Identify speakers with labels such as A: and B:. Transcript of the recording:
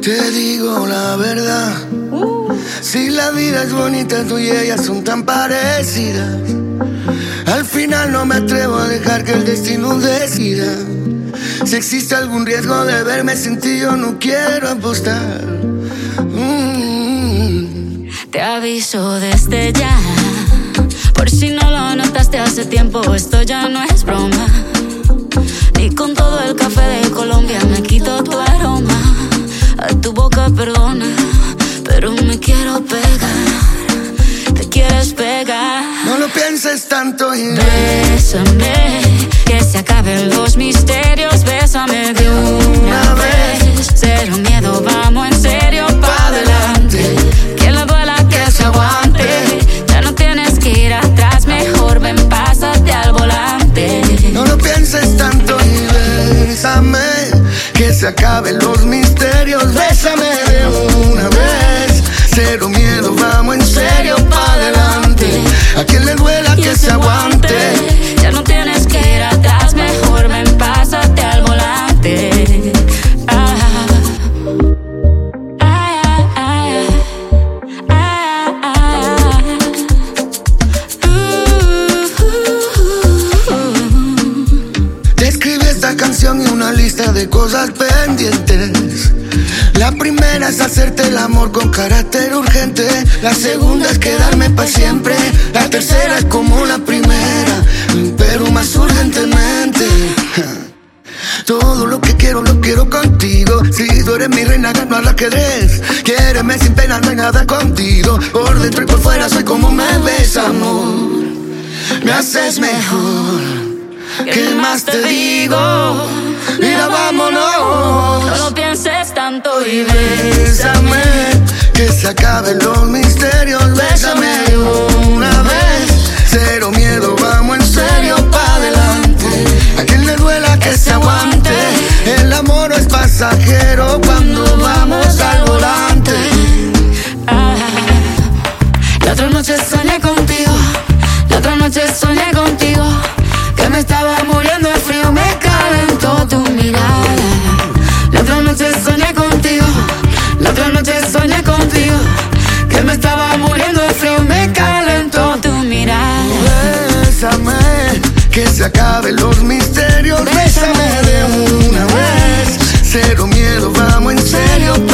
A: Te digo la verdad, si la vida es bonita, tú y ella son tan parecidas. Al final no me atrevo a dejar que el destino decida. Si existe algún riesgo de verme sin ti, yo no quiero apostar.
B: Te aviso desde ya, por si no lo notaste hace tiempo, esto ya no es broma. Ni con todo el café de Colombia me quito tu aroma. A tu boca perdona, pero me quiero pegar. Te quieres pegar.
A: No lo pienses tanto y
B: bésame, que se acaben los misterios. Bésame de una vez. Cero miedo, vamos en serio pa' adelante. Que le duela, que se aguante. Ya no tienes que ir atrás, mejor ven, pásate al volante.
A: No lo pienses tanto y bésame, que se acaben los misterios. Bésame de una vez. Cero miedo, vamos en serio pa' adelante. A quien le duela, que se aguante.
B: Ya no tienes que ir atrás, mejor ven, pásate al volante.
A: Te escribí esta canción y una lista de cosas pendientes. La primera es hacerte el amor con carácter urgente. La segunda es quedarme para siempre. La tercera es como la primera, pero más urgentemente. Todo lo que quiero, lo quiero contigo. Si tú eres mi reina, gano al ajedrez. Quiéreme sin pena, no hay nada contigo. Por dentro y por fuera soy como me ves, amor. Me haces mejor. ¿Qué más te digo? Mira, vámonos.
B: No lo pienses tanto y
A: bésame, que se acaben los misterios. Bésame de una vez. Cero miedo, vamos en serio pa' adelante. A quien le duela, que se aguante. El amor no es pasajero cuando vamos al volante.
B: La otra noche soñé contigo. La otra noche soñé contigo. Que me estaba muriendo de frío, me calentó tu mirada. La otra noche soñé contigo. La otra noche soñé contigo. Que me estaba muriendo de frío, me calentó tu mirada.
A: Bésame, que se acaben los misterios. Bésame de una vez. Cero miedo, vamos en serio.